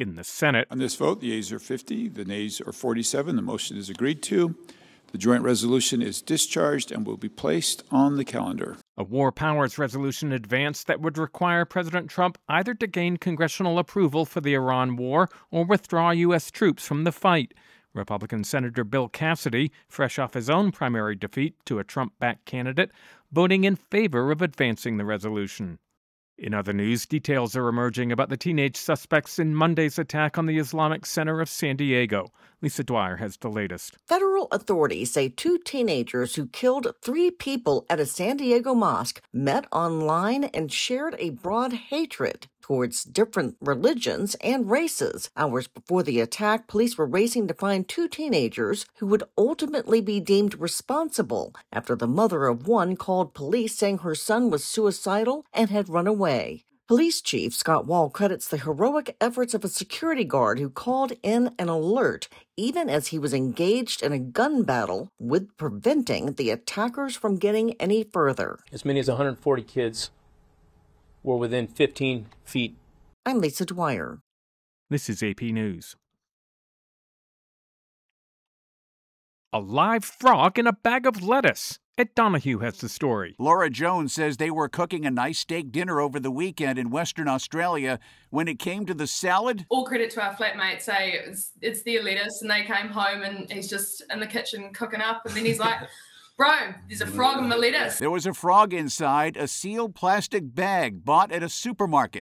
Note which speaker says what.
Speaker 1: In the Senate,
Speaker 2: on this vote, the yeas are 50, the nays are 47. The motion is agreed to. The joint resolution is discharged and will be placed on the calendar.
Speaker 1: A war powers resolution advanced that would require President Trump either to gain congressional approval for the Iran war or withdraw U.S. troops from the fight. Republican Senator Bill Cassidy, fresh off his own primary defeat to a Trump-backed candidate, voting in favor of advancing the resolution. In other news, details are emerging about the teenage suspects in Monday's attack on the Islamic Center of San Diego. Lisa Dwyer has the latest.
Speaker 3: Federal authorities say 2 teenagers who killed 3 people at a San Diego mosque met online and shared a broad hatred towards different religions and races. Hours before the attack, police were racing to find 2 teenagers who would ultimately be deemed responsible after the mother of one called police saying her son was suicidal and had run away. Police Chief Scott Wall credits the heroic efforts of a security guard who called in an alert even as he was engaged in a gun battle with preventing the attackers from getting any further.
Speaker 4: As many as 140 kids were within 15 feet.
Speaker 3: I'm Lisa Dwyer.
Speaker 1: This is AP News. A live frog in a bag of lettuce. Ed Donahue has the story.
Speaker 5: Laura Jones says they were cooking a nice steak dinner over the weekend in Western Australia. When it came to the salad,
Speaker 6: all credit to our flatmate. Say it's their lettuce, and they came home and he's just in the kitchen cooking up, and then he's like, "Bro, there's a frog in my lettuce."
Speaker 5: There was a frog inside a sealed plastic bag bought at a supermarket.